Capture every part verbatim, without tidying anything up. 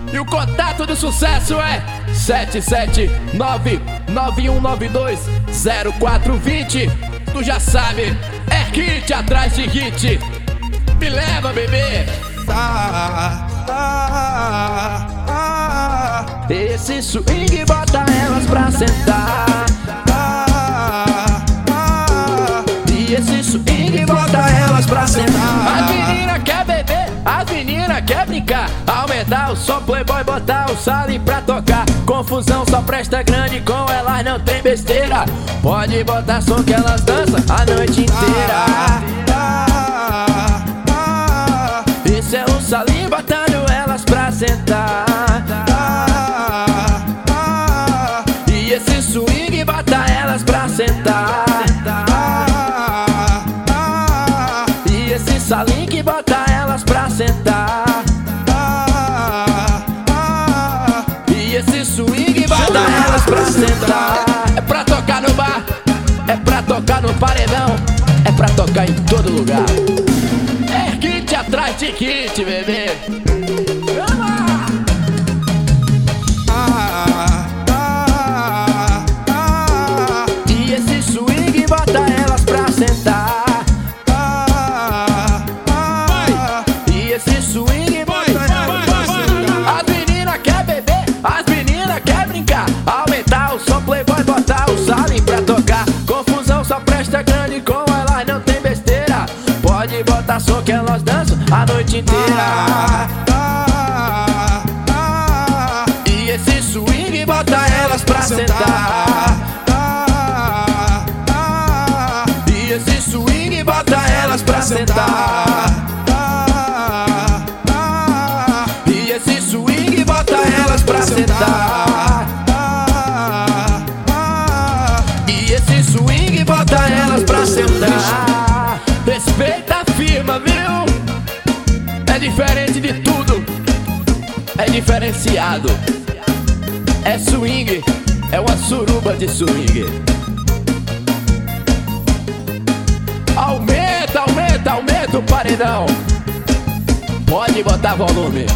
E o contato do sucesso é sete sete nove nove um nove dois zero quatro dois zero. Tu já sabe, é hit atrás de hit. Me leva, bebê. Ah, ah, ah, Esse swing bota elas pra sentar. ah, ah, E esse swing bota elas pra sentar. As sentar. meninas quer beber, as meninas quer brincar. Aumentar o som, playboy, botar o salim pra tocar. Confusão só presta grande, com elas não tem besteira. Pode botar som que elas dançam a noite inteira. ah, ah, Esse é o salim botando elas pra sentar. ah, ah, E esse swing bota elas pra sentar. ah, ah, E esse salim que bota elas pra sentar. ah, ah, E esse swing bota elas pra sentar. É pra tocar no bar, é pra tocar no paredão, é pra tocar em todo lugar. É kit atrás de kit, bebê. ah, ah, ah, E esse swing bota elas pra sentar. ah, ah, E esse swing bota elas pra sentar. As meninas quer beber, as meninas quer brincar. Aumentar o som, playboy, botar o salim pra tocar. Confusão só presta grande, com elas não tem besteira. Pode botar som que elas dançam a noite inteira. ah, ah, E esse swing bota elas pra sentar. ah, ah, E esse swing bota elas pra sentar. ah, ah, E esse swing bota elas pra sentar. ah, ah, E esse swing bota elas pra sentar. Respeita a firma, viu? É diferente de tudo, é diferenciado. É swing, é uma suruba de swing. Aumenta, aumenta, aumenta o paredão. Pode botar volume.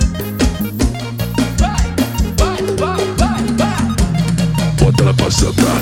Vai, vai, vai, vai, vai. Bota ela pra sentar.